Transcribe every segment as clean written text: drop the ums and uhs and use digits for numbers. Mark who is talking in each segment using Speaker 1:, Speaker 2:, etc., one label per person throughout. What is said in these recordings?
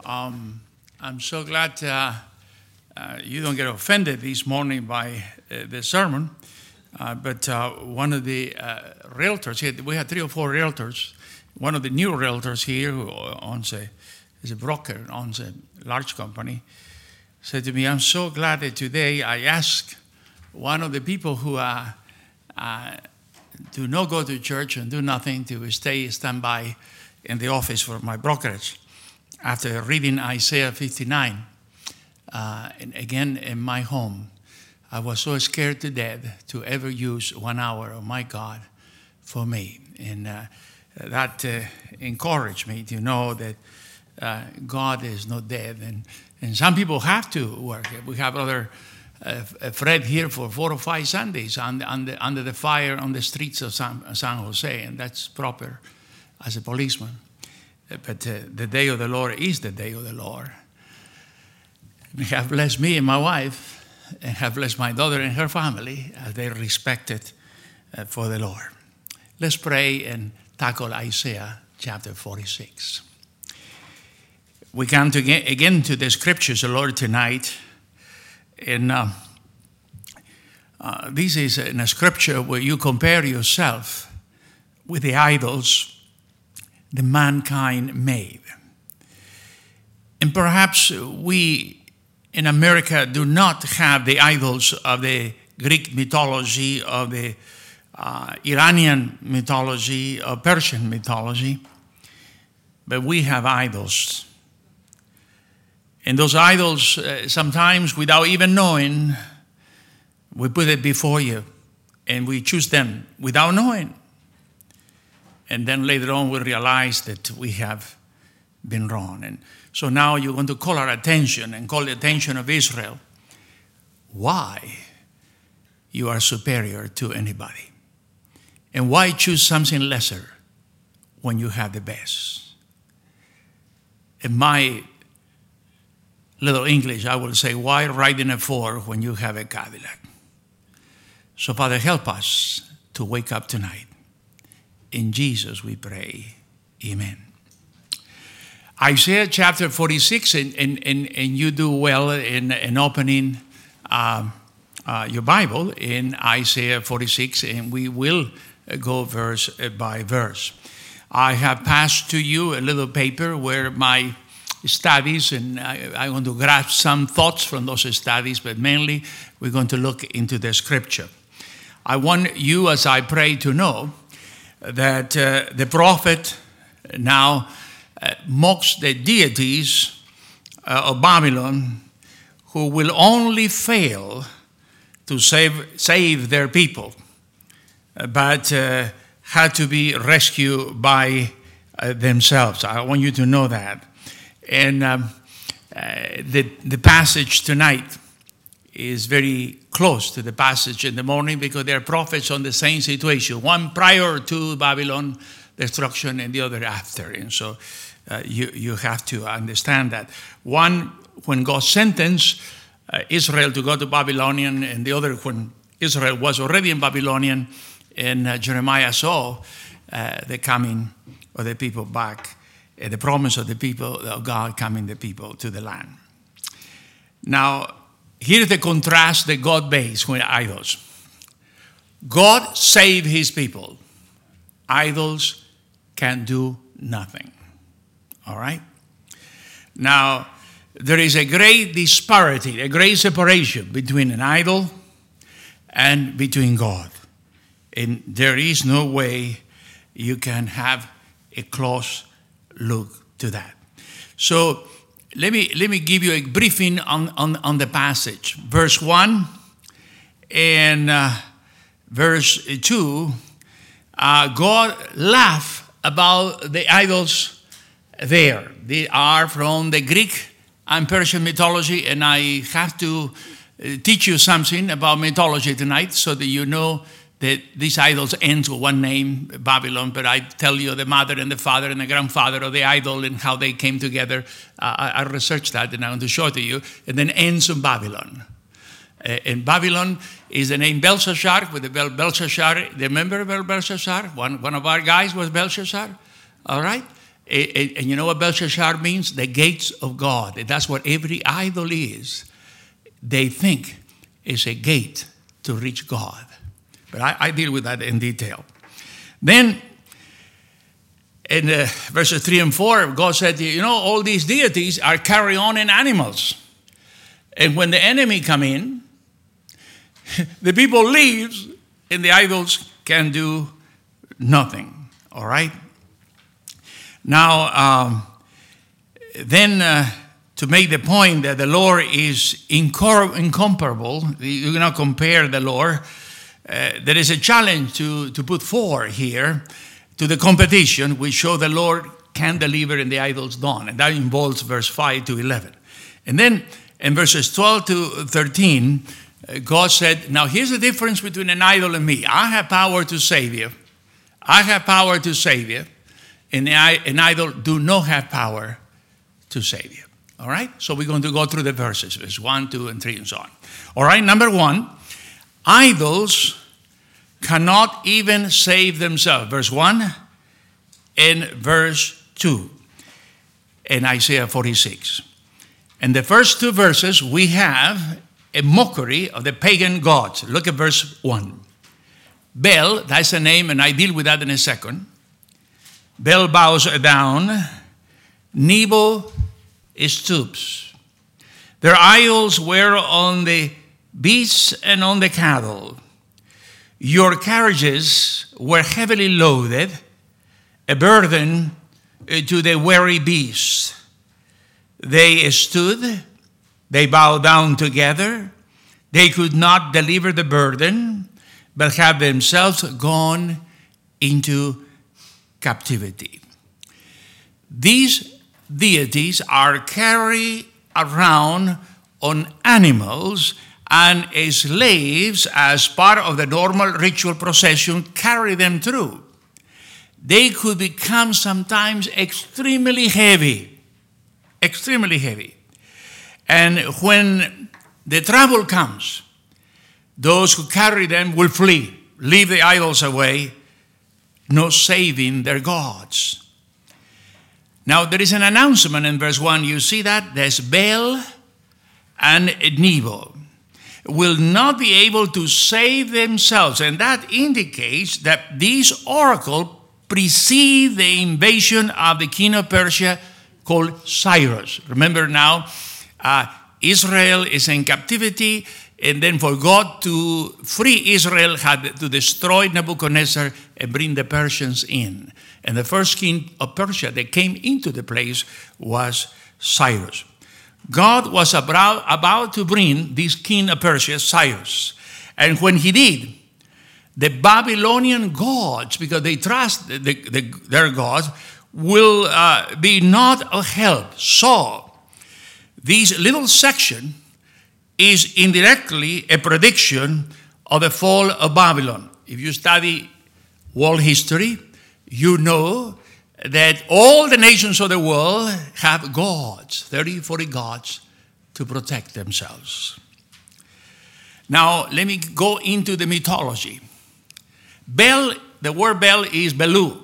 Speaker 1: I'm so glad you don't get offended this morning by the sermon. But one of the realtors, we had 3 or 4 realtors. One of the new realtors here who is a broker, owns a large company, said to me, I'm so glad that today I asked one of the people who do not go to church and do nothing to stand by in the office for my brokerage after reading Isaiah 59. And again, in my home, I was so scared to death to ever use 1 hour of my God for me. And that encouraged me to know that God is not dead. And some people have to work. We have other Fred here for 4 or 5 Sundays under the fire on the streets of San Jose, and that's proper as a policeman. But the day of the Lord is the day of the Lord. And have blessed me and my wife, and have blessed my daughter and her family as they respected for the Lord. Let's pray and tackle Isaiah chapter 46. We come again to the scriptures, the Lord, tonight. And this is in a scripture where you compare yourself with the idols the mankind made. And perhaps we in America do not have the idols of the Greek mythology, of the Iranian mythology, or Persian mythology, but we have idols. And those idols, sometimes without even knowing, we put it before you and we choose them without knowing. And then later on we realize that we have been wrong. And so now you're going to call our attention and call the attention of Israel. Why you are superior to anybody? And why choose something lesser when you have the best? In my little English, I will say, why ride in a Ford when you have a Cadillac? So, Father, help us to wake up tonight. In Jesus we pray. Amen. Isaiah chapter 46, and you do well in opening your Bible in Isaiah 46, and we will go verse by verse. I have passed to you a little paper where my studies, and I want to grasp some thoughts from those studies, but mainly we're going to look into the scripture. I want you, as I pray, to know that the prophet now mocks the deities of Babylon, who will only fail to save their people, but had to be rescued by themselves. I want you to know that. And the passage tonight is very close to the passage in the morning, because they are prophets on the same situation, one prior to Babylon destruction and the other after. And so you have to understand that. One, when God sentenced Israel to go to Babylonian, and the other when Israel was already in Babylonian, and Jeremiah saw the coming of the people back, the promise of the people of God coming the people to the land. Now, here's the contrast that God makes with idols. God saved his people. Idols can do nothing. All right? Now, there is a great disparity, a great separation between an idol and between God. And there is no way you can have a close look to that. So let me give you a briefing on the passage. Verse 1 and verse 2, God laughed about the idols there. They are from the Greek and Persian mythology, and I have to teach you something about mythology tonight so that you know that these idols end with one name, Babylon, but I tell you the mother and the father and the grandfather of the idol and how they came together. I researched that and I want to show it to you. And then ends in Babylon. And Babylon is the name Belshazzar, with the Belshazzar. Remember Belshazzar? One of our guys was Belshazzar. All right? And you know what Belshazzar means? The gates of God. That's what every idol is. They think it's a gate to reach God. But I deal with that in detail. Then, in verses 3 and 4, God said, you know, all these deities are carrion animals. And when the enemy come in, the people leaves, and the idols can do nothing. All right? Now, then to make the point that the Lord is incomparable, you cannot compare the Lord, there is a challenge to put forward here to the competition, which show the Lord can deliver and the idols don't. And that involves verse 5 to 11. And then in verses 12 to 13, God said, now here's the difference between an idol and me. I have power to save you. I have power to save you. And an idol do not have power to save you. All right? So we're going to go through the verses, verse 1, 2, and 3, and so on. All right, number 1, idols cannot even save themselves. Verse 1 and verse 2 in Isaiah 46. In the first 2 verses, we have a mockery of the pagan gods. Look at verse 1. Bel, that's the name, and I deal with that in a second. Bel bows down. Nebo stoops. Their idols were on the beasts and on the cattle. Your carriages were heavily loaded, a burden to the weary beasts. They stood, they bowed down together. They could not deliver the burden, but have themselves gone into captivity. These deities are carried around on animals, and slaves, as part of the normal ritual procession, carry them through. They could become sometimes extremely heavy. Extremely heavy. And when the trouble comes, those who carry them will flee, leave the idols away, no saving their gods. Now, there is an announcement in verse 1. You see that? There's Bel and Nebo will not be able to save themselves. And that indicates that these oracles precede the invasion of the king of Persia called Cyrus. Remember now, Israel is in captivity, and then for God to free Israel had to destroy Nebuchadnezzar and bring the Persians in. And the first king of Persia that came into the place was Cyrus. God was about to bring this king of Persia, Cyrus. And when he did, the Babylonian gods, because they trust their gods, will be not of help. So, this little section is indirectly a prediction of the fall of Babylon. If you study world history, you know that all the nations of the world have gods, 30, 40 gods, to protect themselves. Now, let me go into the mythology. Bel, the word Bel is Belu,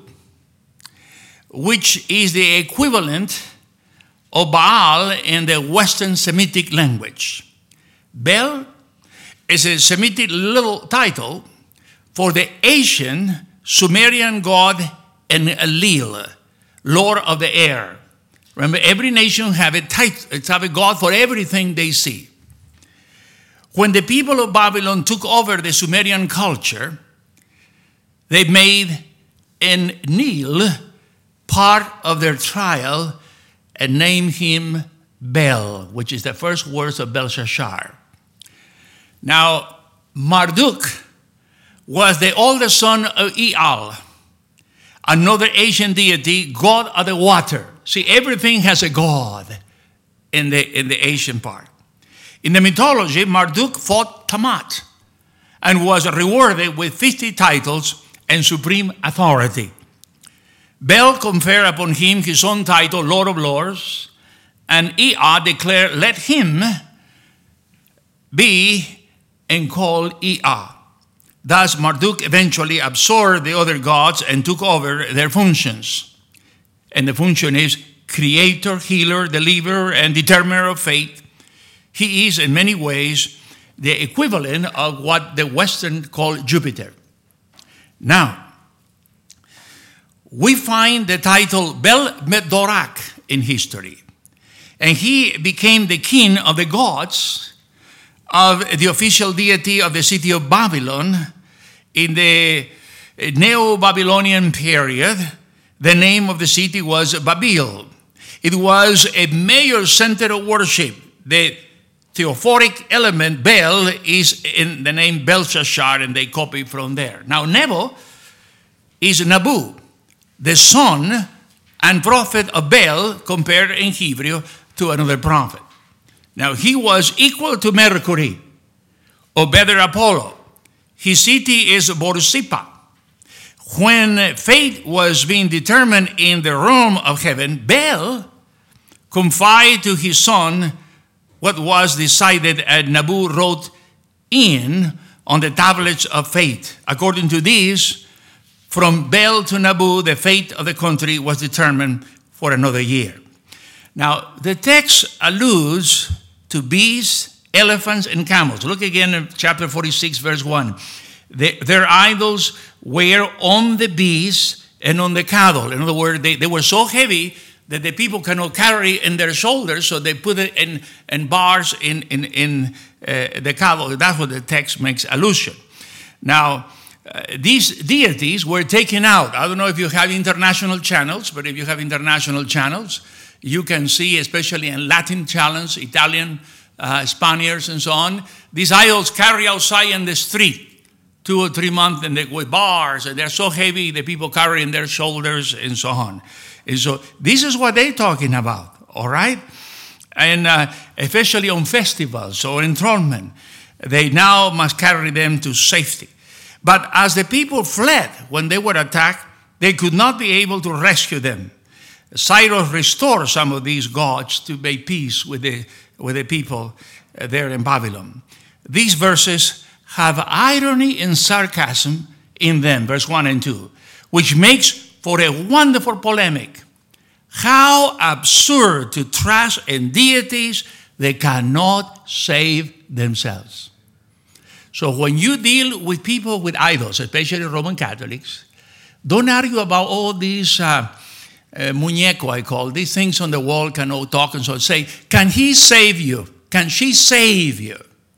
Speaker 1: which is the equivalent of Baal in the Western Semitic language. Bel is a Semitic little title for the ancient Sumerian god Enlil, Lord of the air. Remember, every nation have a god for everything they see. When the people of Babylon took over the Sumerian culture, they made Enlil part of their trial and named him Bel, which is the first words of Belshazzar. Now, Marduk was the oldest son of Eal, another ancient deity, god of the water. See, everything has a god in the Asian part. In the mythology, Marduk fought Tiamat and was rewarded with 50 titles and supreme authority. Bel conferred upon him his own title, Lord of Lords, and Ea declared, let him be and called Ea. Thus, Marduk eventually absorbed the other gods and took over their functions. and the function is creator, healer, deliverer, and determiner of faith. He is, in many ways, the equivalent of what the Western call Jupiter. Now, we find the title Bel-Merodach in history. And he became the king of the gods of the official deity of the city of Babylon in the Neo-Babylonian period. The name of the city was Babel. It was a major center of worship. The theophoric element, Bel, is in the name Belshazzar, and they copy from there. Now, Nebo is Nabu, the son and prophet of Bel, compared in Hebrew to another prophet. Now, he was equal to Mercury, or better, Apollo. His city is Borsippa. When fate was being determined in the realm of heaven, Bel confided to his son what was decided, and Nabu wrote in on the tablets of fate. According to this, from Bel to Nabu, the fate of the country was determined for another year. Now, the text alludes to beasts, elephants, and camels. Look again in chapter 46, verse 1. Their idols were on the beasts and on the cattle. In other words, they were so heavy that the people cannot carry in their shoulders, so they put it in bars in the cattle. That's what the text makes allusion. Now, these deities were taken out. I don't know if you have international channels, but if you have international channels, you can see, especially in Latin channels, Italian, Spaniards, and so on, these idols carry outside in the street 2 or 3 months, and with bars, and they're so heavy the people carry in their shoulders, and so on. And so this is what they're talking about, all right? And especially on festivals or enthronement, they now must carry them to safety. But as the people fled when they were attacked, they could not be able to rescue them. Cyrus restored some of these gods to make peace with the people there in Babylon. These verses have irony and sarcasm in them, verse 1 and 2, which makes for a wonderful polemic. How absurd to trust in deities that cannot save themselves. So when you deal with people with idols, especially Roman Catholics, don't argue about all these muñeco, I call these things on the wall cannot talk, and so say, can he save you? Can she save you?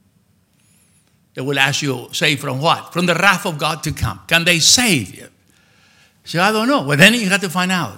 Speaker 1: They will ask you, save from what? From the wrath of God to come. Can they save you? So I don't know. Well, then you have to find out.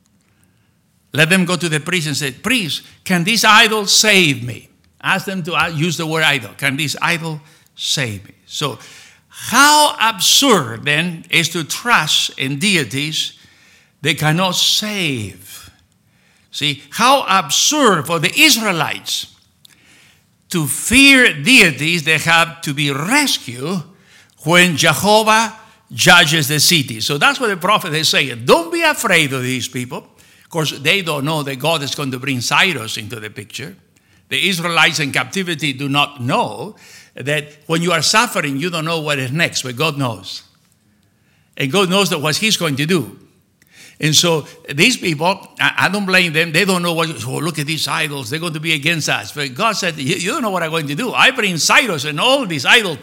Speaker 1: Let them go to the priest and say, priest, can this idol save me? Ask them to use the word idol. Can this idol save me? So how absurd then is to trust in deities they cannot save. See, how absurd for the Israelites to fear deities that have to be rescued when Jehovah judges the city. So that's what the prophet is saying. Don't be afraid of these people. Of course, they don't know that God is going to bring Cyrus into the picture. The Israelites in captivity do not know that when you are suffering, you don't know what is next, but God knows. And God knows that what he's going to do. And so these people, I don't blame them. They don't know what, oh, look at these idols. They're going to be against us. But God said, you don't know what I'm going to do. I bring Cyrus and all these idols.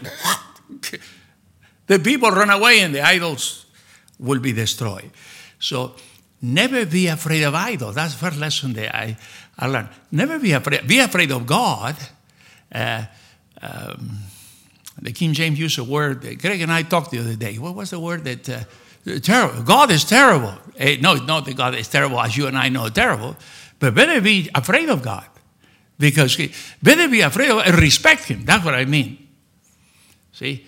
Speaker 1: The people run away and the idols will be destroyed. So never be afraid of idols. That's the first lesson that I learned. Never be afraid. Be afraid of God. The King James used a word. Greg and I talked the other day. What was the word that... terrible. God is terrible. No, it's not that God is terrible as you and I know terrible, but better be afraid of God, because better be afraid of and respect him. That's what I mean. See,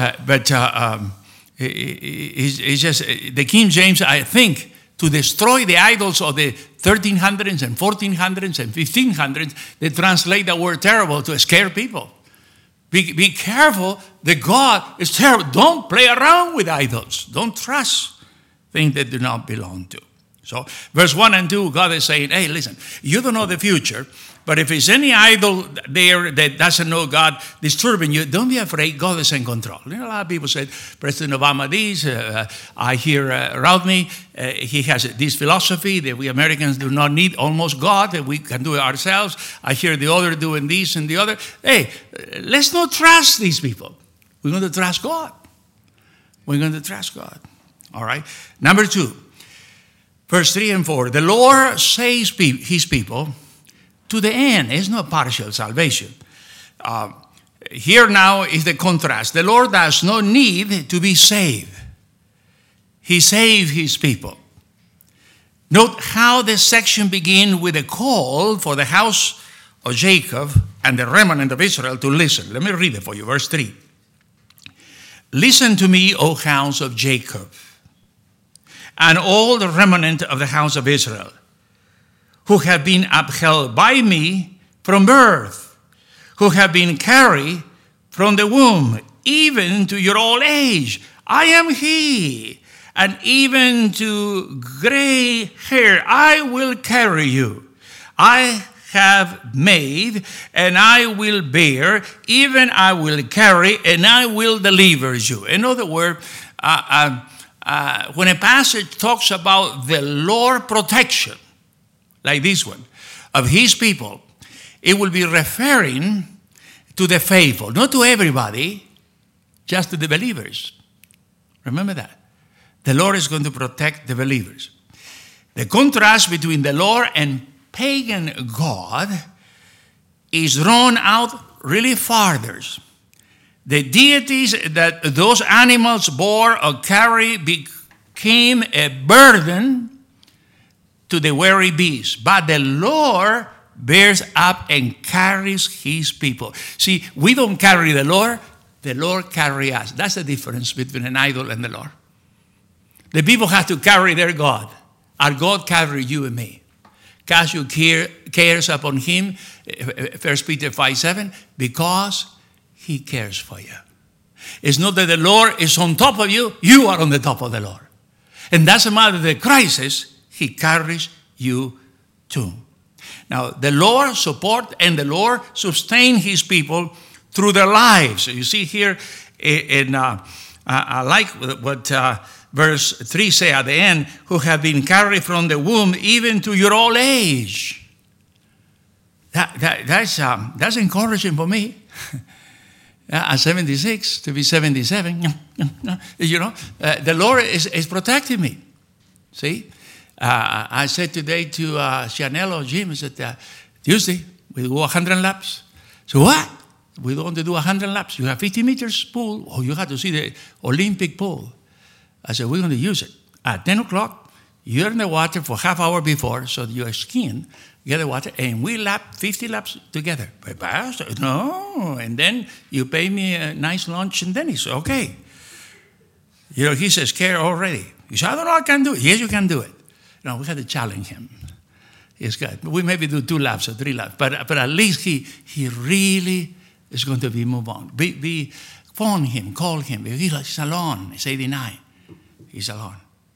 Speaker 1: it's just the King James, I think, to destroy the idols of the 1300s and 1400s and 1500s, they translate the word terrible to scare people. Be careful that God is terrible. Don't play around with idols. Don't trust things that do not belong to. So verse 1 and 2, God is saying, hey, listen, you don't know the future, but if there's any idol there that doesn't know God disturbing you, don't be afraid. God is in control. You know, a lot of people said, President Obama this. I hear around me, he has this philosophy that we Americans do not need almost God, that we can do it ourselves. I hear the other doing this and the other. Hey, let's not trust these people. We're going to trust God. We're going to trust God. All right. Number 2, verse 3 and 4. The Lord saves his people to the end. It's not partial salvation. Here now is the contrast. The Lord does not need to be saved. He saved his people. Note how this section begins with a call for the house of Jacob and the remnant of Israel to listen. Let me read it for you. Verse 3. Listen to me, O house of Jacob, and all the remnant of the house of Israel, who have been upheld by me from birth, who have been carried from the womb, even to your old age. I am he, and even to gray hair I will carry you. I have made, and I will bear, even I will carry, and I will deliver you. In other words, when a passage talks about the Lord protection, like this one, of his people, it will be referring to the faithful, not to everybody, just to the believers. Remember that. The Lord is going to protect the believers. The contrast between the Lord and pagan God is drawn out really farther. The deities that those animals bore or carry became a burden to the weary beast. But the Lord bears up and carries his people. See, we don't carry the Lord carries us. That's the difference between an idol and the Lord. The people have to carry their God. Our God carries you and me. Cast your cares upon him, 1 Peter 5:7, because he cares for you. It's not that the Lord is on top of you, you are on the top of the Lord. And doesn't matter the crisis, he carries you too. Now, the Lord support and the Lord sustain his people through their lives. So you see here, I like what verse 3 say at the end, who have been carried from the womb even to your old age. That's encouraging for me. At 76, to be 77, the Lord is protecting me. See? I said today to Chanel or Jim, I said, Tuesday, we do 100 laps. So what? We don't want to do 100 laps. You have 50 meters pool. Oh, you have to see the Olympic pool. I said, we're going to use it. At 10 o'clock, you're in the water for half hour before, so your skin get the water, and we lap 50 laps together. But Pastor, no. And then you pay me a nice lunch, and then it's okay. He says, scared already. He said, I don't know, I can do it. Yes, you can do it. No, we had to challenge him. It's good. We maybe do 2 laps or 3 laps, but at least he really is going to be moved on. Phone him, call him. He's alone. It's 89. He's alone.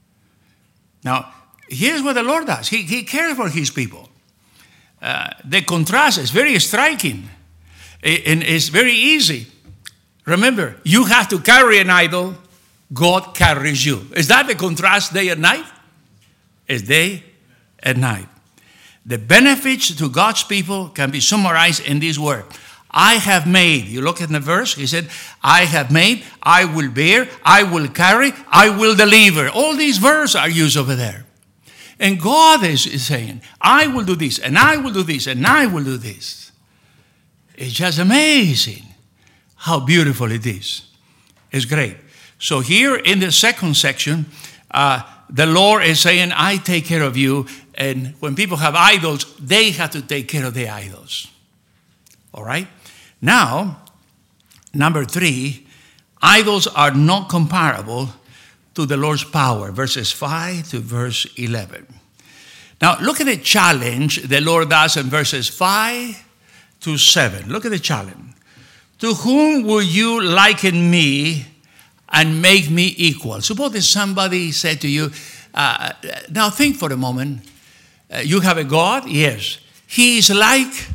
Speaker 1: Now, here's what the Lord does. He cares for his people. The contrast is very striking. And it's very easy. Remember, you have to carry an idol. God carries you. Is that the contrast day and night? It's day and night. The benefits to God's people can be summarized in this word. I have made. You look at the verse, he said, I have made, I will bear, I will carry, I will deliver. All these verses are used over there. And God is saying, I will do this, and I will do this, and I will do this. It's just amazing how beautiful it is. It's great. So here in the second section, the Lord is saying, I take care of you. And when people have idols, they have to take care of the idols. All right? Now, number 3, idols are not comparable to the Lord's power. Verses 5 to verse 11. Now, look at the challenge the Lord does in verses 5 to 7. Look at the challenge. To whom will you liken me and make me equal? Suppose that somebody said to you, Now think for a moment. You have a God? Yes. He is like,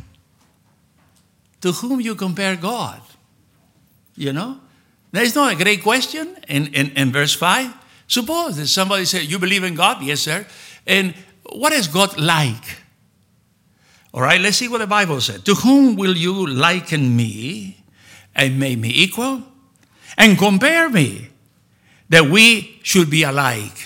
Speaker 1: to whom you compare God? You know? That is not a great question in verse 5. Suppose that somebody said, you believe in God? Yes, sir. And what is God like? All right, let's see what the Bible said. To whom will you liken me and make me equal? And compare me, that we should be alike.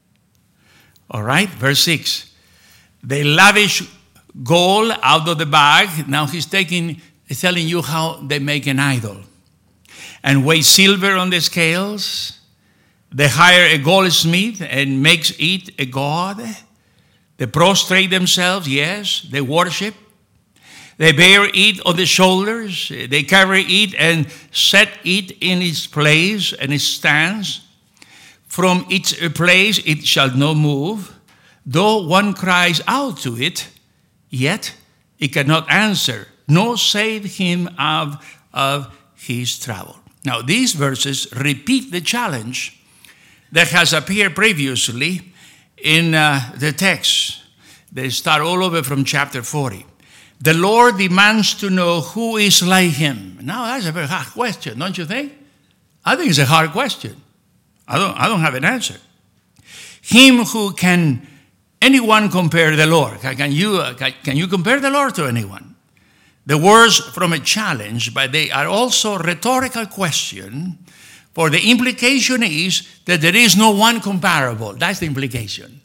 Speaker 1: All right, verse 6. They lavish gold out of the bag. Now he's telling you how they make an idol. And weigh silver on the scales. They hire a goldsmith and makes it a god. They prostrate themselves, yes, they worship. They bear it on the shoulders. They carry it and set it in its place, and it stands. From its place it shall not move. Though one cries out to it, yet it cannot answer, nor save him out of his trouble. Now, these verses repeat the challenge that has appeared previously in the text. They start all over from chapter 40. The Lord demands to know who is like him. Now, that's a very hard question, don't you think? I think it's a hard question. I don't have an answer. Him who can anyone compare the Lord? Can you compare the Lord to anyone? The words from a challenge, but they are also rhetorical question, for the implication is that there is no one comparable. That's the implication.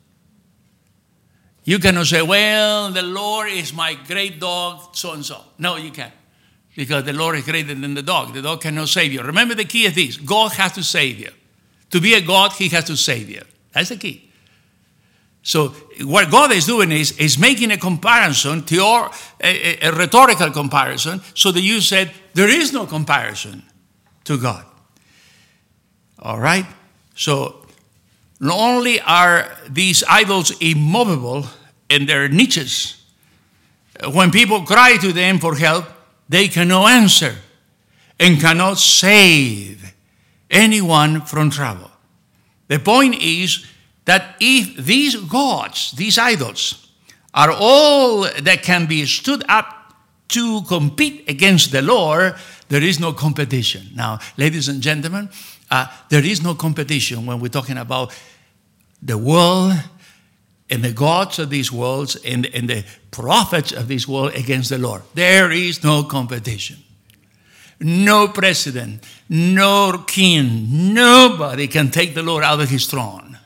Speaker 1: You cannot say, well, the Lord is my great dog, so-and-so. No, you can't. Because the Lord is greater than the dog. The dog cannot save you. Remember, the key is this. God has to save you. To be a God, he has to save you. That's the key. So what God is doing is making a comparison to your, a rhetorical comparison, so that you said, there is no comparison to God. All right? So not only are these idols immovable in their niches, when people cry to them for help, they cannot answer and cannot save anyone from trouble. The point is that if these gods, these idols, are all that can be stood up to compete against the Lord, there is no competition. Now, ladies and gentlemen, there is no competition when we're talking about the world and the gods of these worlds and the prophets of this world against the Lord. There is no competition. No president, no king, nobody can take the Lord out of his throne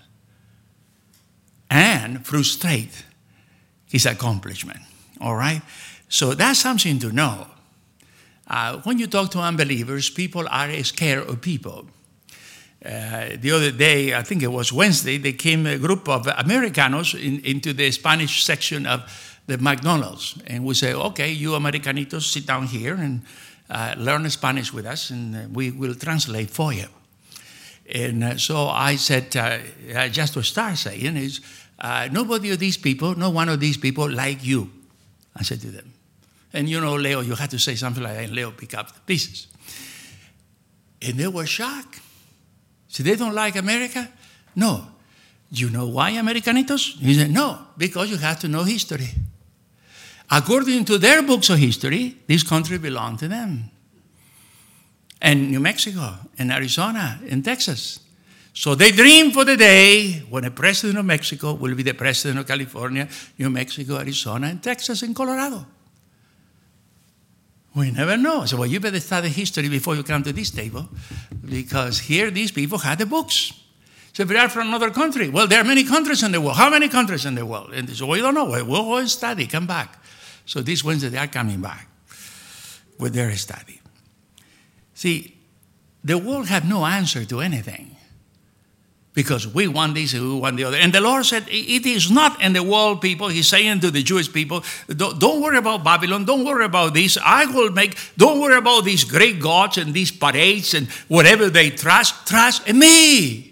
Speaker 1: and frustrate his accomplishment. All right? So that's something to know. When you talk to unbelievers, people are scared of people. The other day, I think it was Wednesday, there came a group of Americanos into the Spanish section of the McDonald's. And we say, okay, you Americanitos, sit down here and learn Spanish with us, and we will translate for you. And so I said, just to start saying, is nobody of these people, no one of these people like you, I said to them. And you know, Leo, you had to say something like that, and Leo picked up the pieces. And they were shocked. So they don't like America? No. Do you know why, Americanitos? He said, no, because you have to know history. According to their books of history, this country belonged to them. And New Mexico, and Arizona, and Texas. So they dream for the day when a president of Mexico will be the president of California, New Mexico, Arizona, and Texas, and Colorado. We never know. So, well, you better study history before you come to this table, because here these people had the books. So if they are from another country, well, there are many countries in the world. How many countries in the world? And so we don't know. We'll go study, come back. So this Wednesday, they are coming back with their study. See, the world have no answer to anything, because we want this and we want the other. And the Lord said, it is not in the world, people. He's saying to the Jewish people, don't worry about Babylon. Don't worry about this. Don't worry about these great gods and these parades and whatever they trust. Trust in me.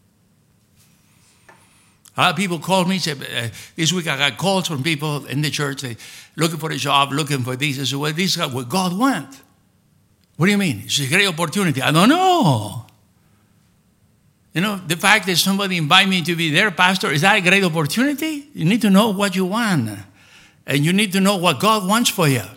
Speaker 1: People call me, say, this week I got calls from people in the church, looking for a job, looking for this. I said, well, this is what God wants. What do you mean? It's a great opportunity. I don't know. You know, the fact that somebody invite me to be their pastor, is that a great opportunity? You need to know what you want. And you need to know what God wants for you.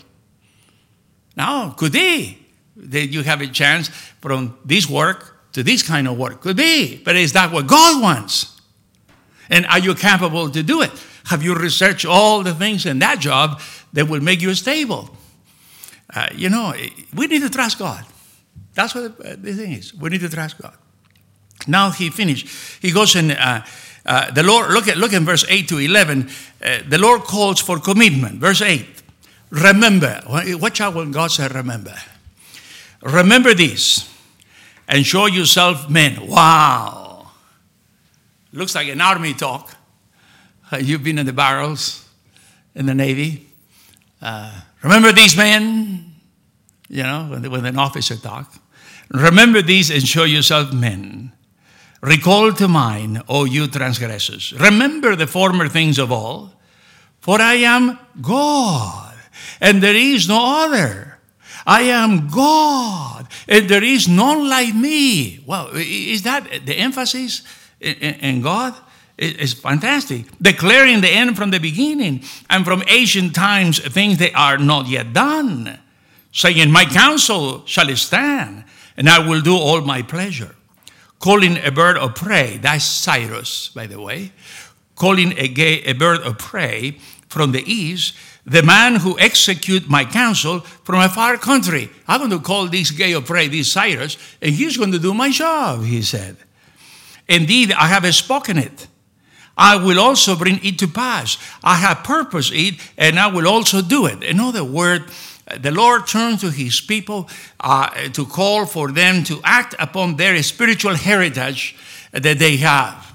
Speaker 1: Now, could be that you have a chance from this work to this kind of work. Could be. But is that what God wants? And are you capable to do it? Have you researched all the things in that job that will make you stable? You know, we need to trust God. That's what the thing is. We need to trust God. Now he finished. He goes in, the Lord, look at verse 8 to 11. The Lord calls for commitment. Verse 8, remember. Watch out when God said remember. Remember this and show yourself men. Wow. Looks like an army talk. You've been in the barrels in the Navy. Remember these men, you know, when an officer talks. Remember these and show yourself men. Recall to mind, O you transgressors. Remember the former things of all. For I am God, and there is no other. I am God, and there is none like me. Wow, is that the emphasis in God? It's fantastic. Declaring the end from the beginning, and from ancient times things that are not yet done. Saying, my counsel shall stand, and I will do all my pleasure. Calling a bird of prey, that's Cyrus, by the way. Calling a bird of prey from the east, the man who execute my counsel from a far country. I'm going to call this gay of prey, this Cyrus, and he's going to do my job, he said. Indeed, I have spoken it. I will also bring it to pass. I have purposed it, and I will also do it. In other words, the Lord turns to his people to call for them to act upon their spiritual heritage that they have.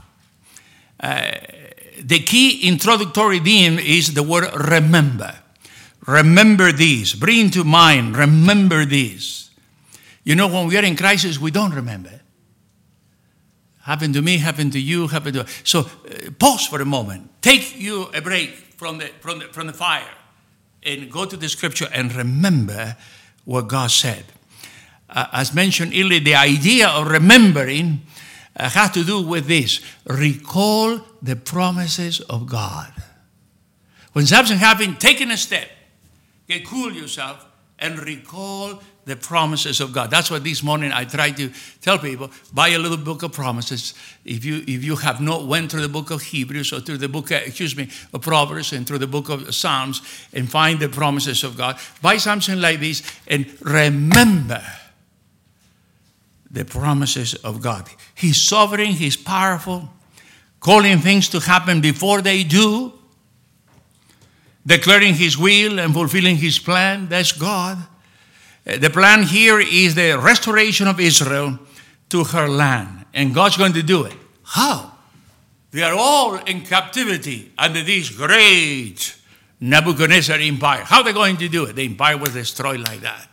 Speaker 1: The key introductory theme is the word remember. Remember these. Bring to mind. Remember these. You know, when we are in crisis, we don't remember. Happened to me, happened to you, happened to... So pause for a moment. Take you a break from the fire. And go to the scripture and remember what God said. As mentioned earlier, the idea of remembering has to do with this. Recall the promises of God. When something happens, take a step. Get cool yourself and recall the promises of God. That's what this morning I try to tell people. Buy a little book of promises. If you have not went through the book of Hebrews or through the book, of Proverbs and through the book of Psalms and find the promises of God, buy something like this and remember the promises of God. He's sovereign, he's powerful, calling things to happen before they do, declaring his will and fulfilling his plan. That's God. The plan here is the restoration of Israel to her land. And God's going to do it. How? They are all in captivity under this great Nebuchadnezzar empire. How are they going to do it? The empire was destroyed like that.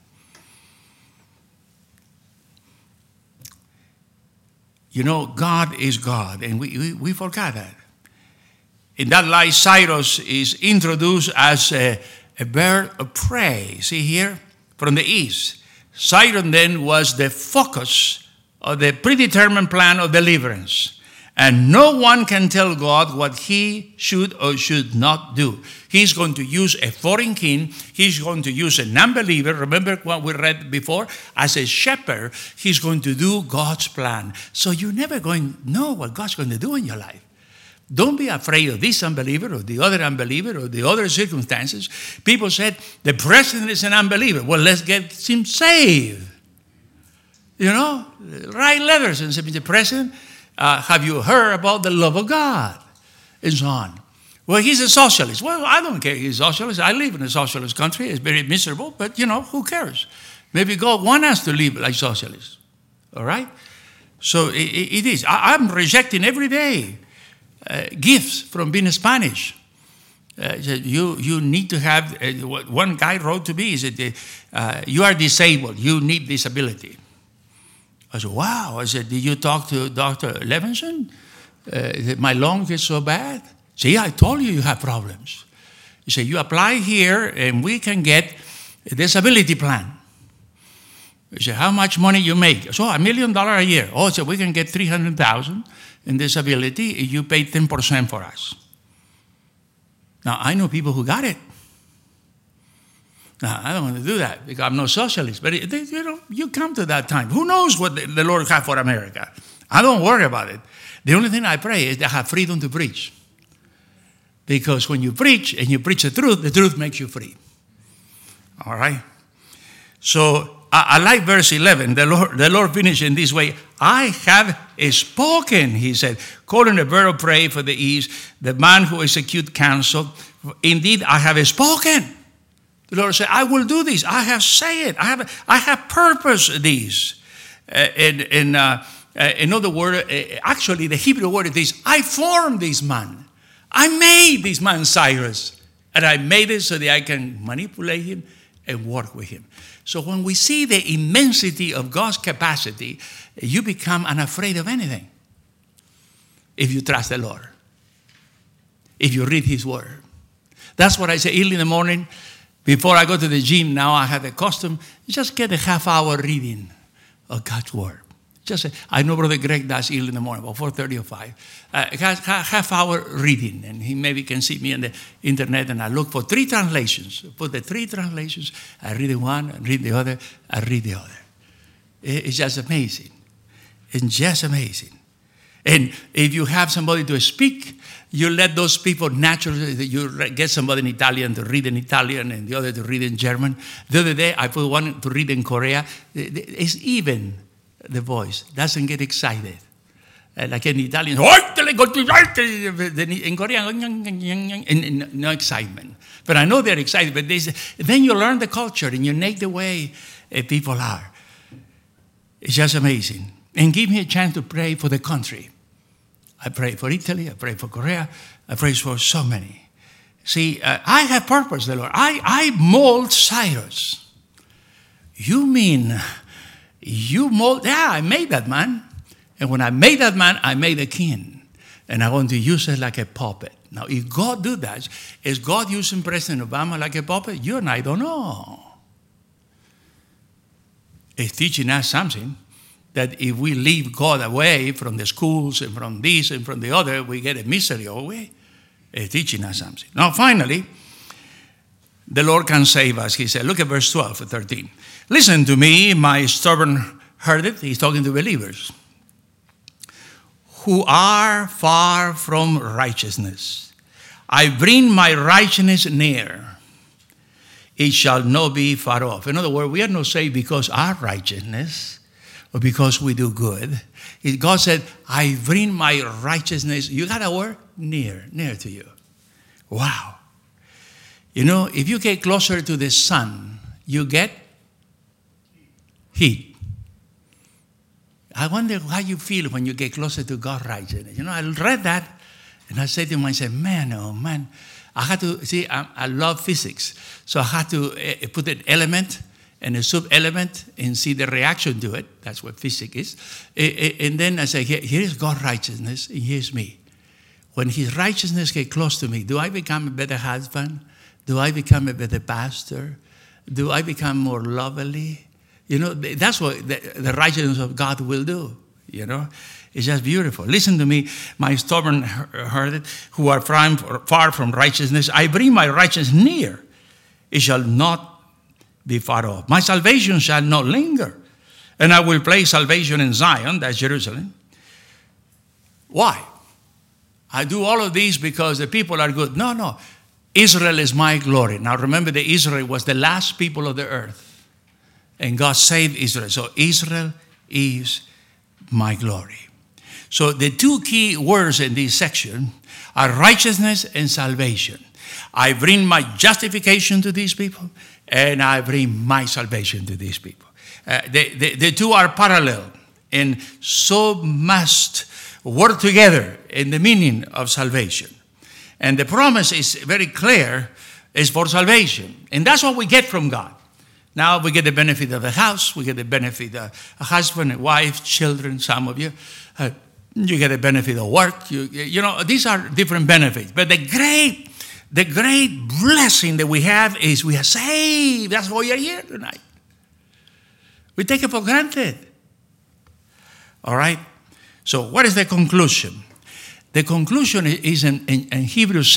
Speaker 1: You know, God is God, and we forgot that. In that light, Cyrus is introduced as a bird of prey. See here? From the east. Cyrus then was the focus of the predetermined plan of deliverance. And no one can tell God what he should or should not do. He's going to use a foreign king. He's going to use an unbeliever. Remember what we read before? As a shepherd, he's going to do God's plan. So you're never going to know what God's going to do in your life. Don't be afraid of this unbeliever or the other unbeliever or the other circumstances. People said, the president is an unbeliever. Well, let's get him saved. You know, write letters and say, Mr. President, have you heard about the love of God? And so on. Well, he's a socialist. Well, I don't care he's a socialist. I live in a socialist country. It's very miserable, but, you know, who cares? Maybe God wants us to live like socialists. All right? So it is. I'm rejecting every day gifts from being Spanish. You need to have, one guy wrote to me, he said, you are disabled, you need disability. I said, wow. I said, did you talk to Dr. Levinson? My lung is so bad. See, I told you have problems. He said, you apply here and we can get a disability plan. You say, how much money you make? So $1 million a year. Oh, so we can get $300,000 in disability if you pay 10% for us. Now, I know people who got it. Now, I don't want to do that because I'm no socialist. But, you come to that time. Who knows what the Lord has for America? I don't worry about it. The only thing I pray is that I have freedom to preach. Because when you preach and you preach the truth makes you free. All right? So, I like verse 11. The Lord finished in this way. I have spoken, he said, calling a bird of prey for the east, the man who executes counsel. Indeed, I have spoken. The Lord said, I will do this. I have said it. I have purposed this. In other words, actually, the Hebrew word is this. I formed this man. I made this man Cyrus. And I made it so that I can manipulate him and work with him. So when we see the immensity of God's capacity, you become unafraid of anything. If you trust the Lord. If you read his word. That's what I say early in the morning. Before I go to the gym, now I have a custom. Just get a half-hour reading of God's word. I know Brother Greg does early in the morning, about 4:30 or 5. Half-hour reading, and he maybe can see me on the internet, and I look for 3 translations. For the 3 translations, I read one, I read the other, I read the other. It's just amazing. It's just amazing. And if you have somebody to speak, you let those people naturally, you get somebody in Italian to read in Italian and the other to read in German. The other day, I put one to read in Korea. It's even. The voice doesn't get excited. Like in Italian, in Korean, no excitement. But I know they're excited. But then you learn the culture and you make the way people are. It's just amazing. And give me a chance to pray for the country. I pray for Italy. I pray for Korea. I pray for so many. See, I have purpose, the Lord. I mold Cyrus. You mean... You mold, I made that man. And when I made that man, I made a king. And I want to use it like a puppet. Now, if God do that, is God using President Obama like a puppet? You and I don't know. It's teaching us something that if we leave God away from the schools and from this and from the other, we get a misery away. It's teaching us something. Now, finally, the Lord can save us. He said, look at verse 12 or 13. Listen to me, my stubborn herded. He's talking to believers who are far from righteousness. I bring my righteousness near. It shall not be far off. In other words, we are not saved because our righteousness or because we do good. God said, I bring my righteousness. You got a word? Near to you. Wow. You know, if you get closer to the sun, you get heat. I wonder how you feel when you get closer to God's righteousness. You know, I read that and I said to myself, man, oh man. I had to, see, I love physics. So I had to put an element and a sub-element and see the reaction to it. That's what physics is. And then I say, here's God's righteousness and here's me. When his righteousness gets close to me, do I become a better husband? Do I become a better pastor? Do I become more lovely? You know, that's what the righteousness of God will do, you know. It's just beautiful. Listen to me, my stubborn herded, who are far from righteousness. I bring my righteousness near. It shall not be far off. My salvation shall not linger. And I will place salvation in Zion, that's Jerusalem. Why? I do all of these because the people are good. No. Israel is my glory. Now remember that Israel was the last people of the earth. And God saved Israel. So Israel is my glory. So the two key words in this section are righteousness and salvation. I bring my justification to these people, and I bring my salvation to these people. The two are parallel and so must work together in the meaning of salvation. And the promise is very clear, is for salvation. And that's what we get from God. Now we get the benefit of the house, we get the benefit of a husband, a wife, children, some of you. You get the benefit of work. You know, these are different benefits. But the great blessing that we have is we are saved. That's why we are here tonight. We take it for granted. All right? So what is the conclusion? The conclusion is in Hebrews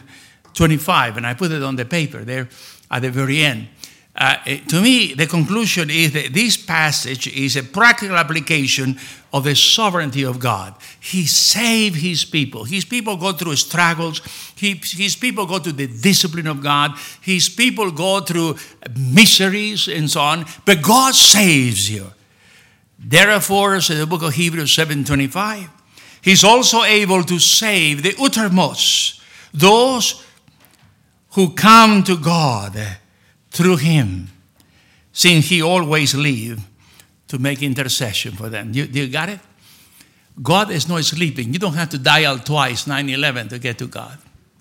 Speaker 1: 7:25, and I put it on the paper there at the very end. To me, the conclusion is that this passage is a practical application of the sovereignty of God. He saved his people. His people go through struggles. His people go through the discipline of God. His people go through miseries and so on. But God saves you. Therefore, says the book of Hebrews 7:25, he's also able to save the uttermost, those who come to God through him, since he always lives to make intercession for them. You got it? God is not sleeping. You don't have to dial twice, 911, to get to God.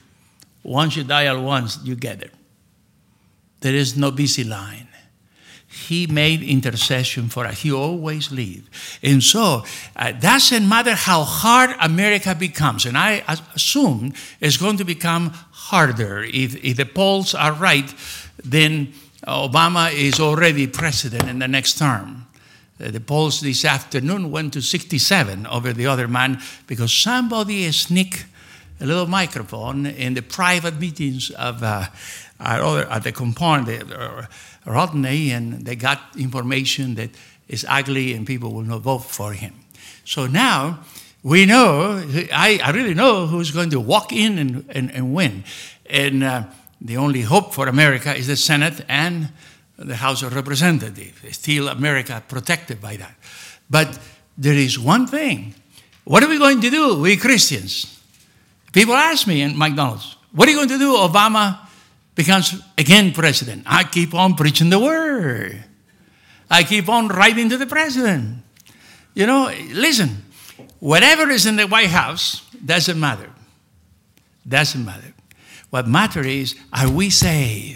Speaker 1: Once you dial once, you get it. There is no busy line. He made intercession for us. He always lived. And so, it doesn't matter how hard America becomes. And I assume it's going to become harder. If the polls are right, then Obama is already president in the next term. The polls this afternoon went to 67 over the other man because somebody sneaked a little microphone in the private meetings of at the compound, Rodney, and they got information that is ugly and people will not vote for him. So now we know, I really know who's going to walk in and win. And the only hope for America is the Senate and the House of Representatives. Still America protected by that. But there is one thing. What are we going to do, we Christians? People ask me in McDonald's, what are you going to do? Obama becomes again president. I keep on preaching the word. I keep on writing to the president. You know, listen, whatever is in the White House doesn't matter. Doesn't matter. What matters is, are we saved?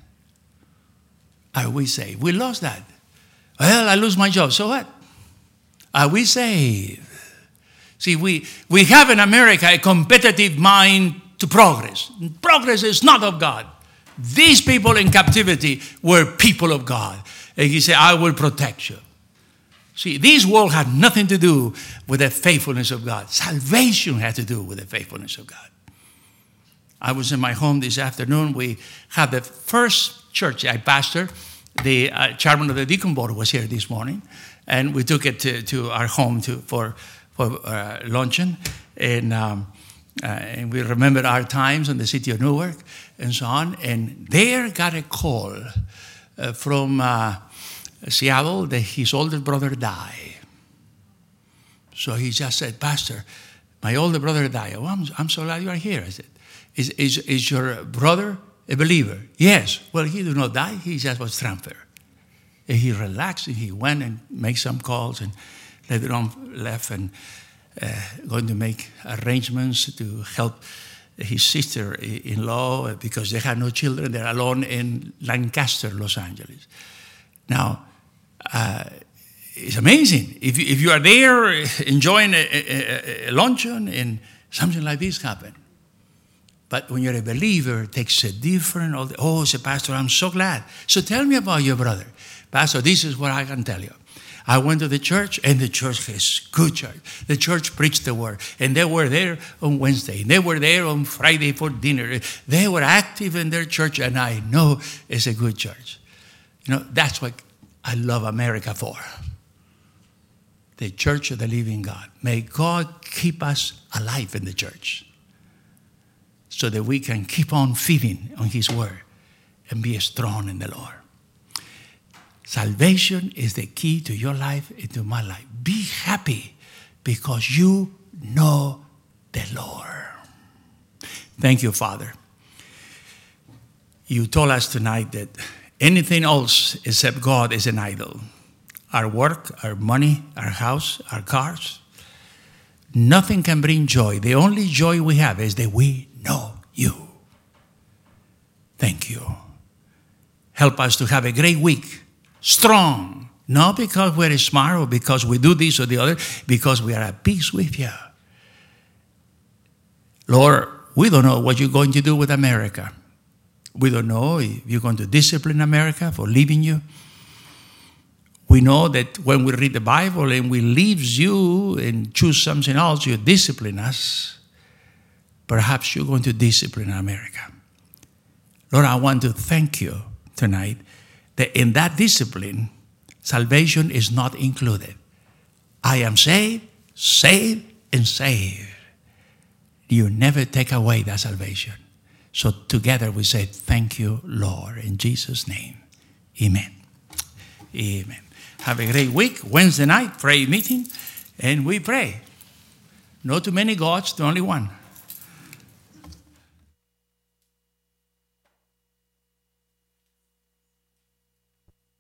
Speaker 1: Are we saved? We lost that. Well, I lose my job. So what? Are we saved? See, we have in America a competitive mind to progress. Progress is not of God. These people in captivity were people of God. And he said, I will protect you. See, this world had nothing to do with the faithfulness of God. Salvation had to do with the faithfulness of God. I was in my home this afternoon. We had the first church I pastored. The chairman of the deacon board was here this morning. And we took it to our home for luncheon. And we remembered our times in the city of Newark and so on. And there got a call from Seattle that his older brother died. So he just said, Pastor, my older brother died. Oh, I'm so glad you are here. I said, is your brother a believer? Yes. Well, he did not die. He just was transferred. And he relaxed and he went and made some calls and later on left and going to make arrangements to help his sister-in-law because they had no children. They're alone in Lancaster, Los Angeles. Now, it's amazing. If you are there enjoying a luncheon and something like this happens. But when you're a believer, it takes a different, say, Pastor, I'm so glad. So tell me about your brother. Pastor, this is what I can tell you. I went to the church, and the church is good church. The church preached the word, and they were there on Wednesday. And they were there on Friday for dinner. They were active in their church, and I know it's a good church. You know, that's what I love America for. The church of the living God. May God keep us alive in the church so that we can keep on feeding on his word and be strong in the Lord. Salvation is the key to your life and to my life. Be happy because you know the Lord. Thank you, Father. You told us tonight that anything else except God is an idol. Our work, our money, our house, our cars. Nothing can bring joy. The only joy we have is that we know you. Thank you. Help us to have a great week. Strong, not because we're smart or because we do this or the other, because we are at peace with you. Lord, we don't know what you're going to do with America. We don't know if you're going to discipline America for leaving you. We know that when we read the Bible and we leave you and choose something else, you discipline us. Perhaps you're going to discipline America. Lord, I want to thank you tonight that in that discipline, salvation is not included. I am saved, and saved. You never take away that salvation. So together we say, thank you, Lord, in Jesus' name. Amen. Amen. Have a great week. Wednesday night, prayer meeting, and we pray. Not too many gods, only one.